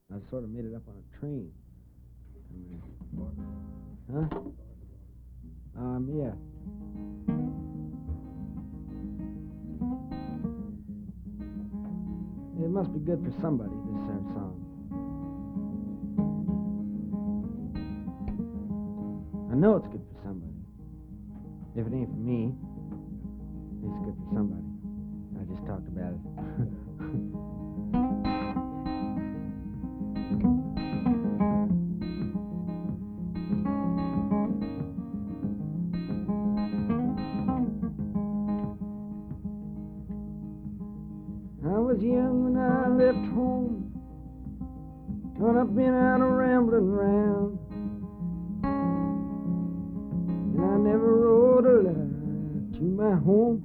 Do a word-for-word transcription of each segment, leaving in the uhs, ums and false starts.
I sort of made it up on a train. Huh? Um, yeah. It must be good for somebody, this sort of song. I know it's good for somebody. If it ain't for me, it's good for somebody. I just talked about it. I was young when I left home, but I've been out a rambling round, and I never wrote a letter to my home,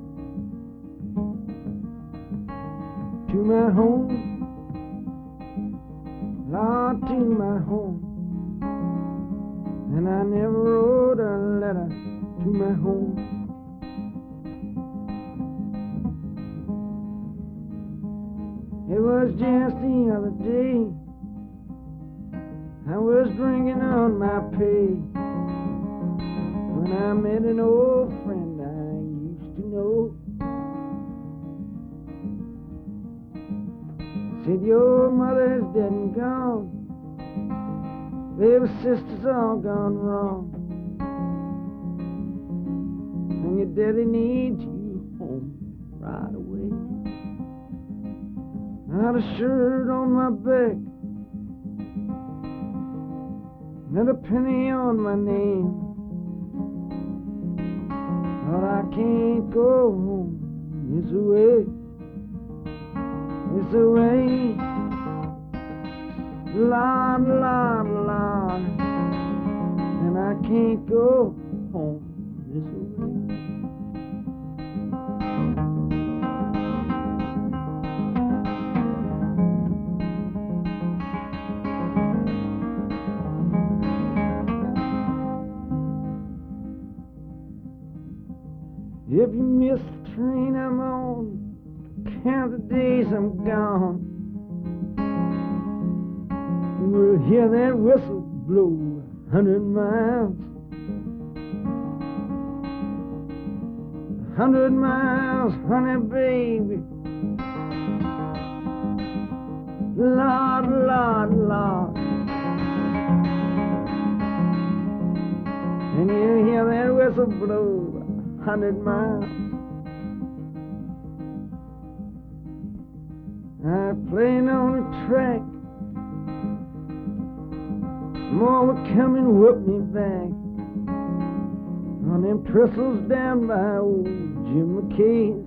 to my home, Lord, to my home, and I never wrote a letter to my home. It was just the other day, I was drinking on my pay, when I met an old friend I used to know. Said, your mother's dead and gone, baby, sister's all gone wrong, and your daddy needs you home right away. I had a shirt on my back, and a penny on my name, but I can't go home. It's away, it's away, Lord, Lord, Lord, and I can't go home. It's away. If you miss the train I'm on, count the days I'm gone, you will hear that whistle blow a hundred miles, a hundred miles, honey, baby, Lord, Lord, Lord, and you hear that whistle blow hundred miles. I playing on the track, more will come and whoop me back on them trestles down by old Jim McKay's.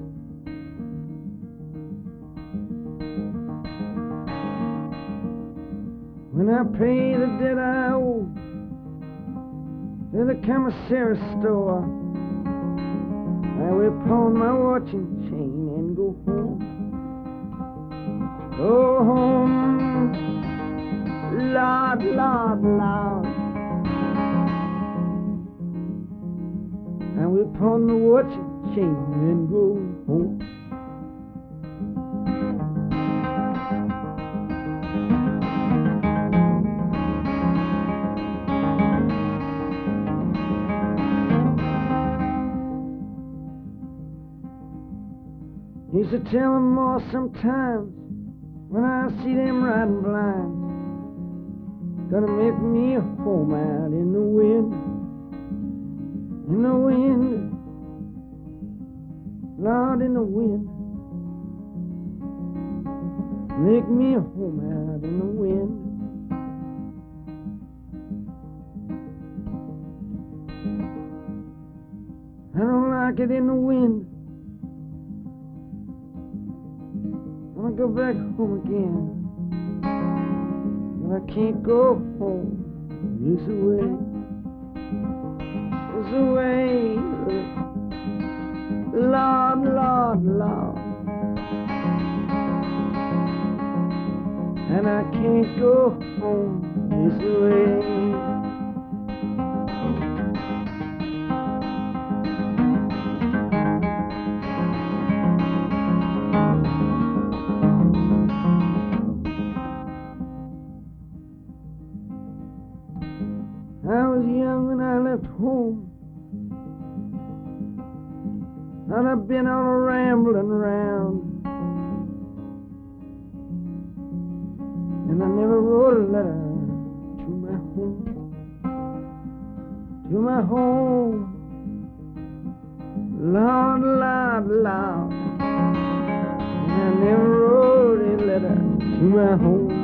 When I pay the debt I owe to the commissary store, I will pawn my watch and chain and go home. Go home, Lord, Lord, Lord. I will pawn my watch and chain and go home. Used to tell them more sometimes when I see them riding blind, gonna make me a home out in the wind, in the wind, Lord, in the wind, make me a home out in the wind. I don't like it in the wind. I go back home again, but I can't go home. It's away, it's away, Lord, Lord, Lord, and I can't go home. It's away. I was young when I left home, and I've been on a rambling round, and I never wrote a letter to my home, to my home. Lord, Lord, Lord, and I never wrote a letter to my home.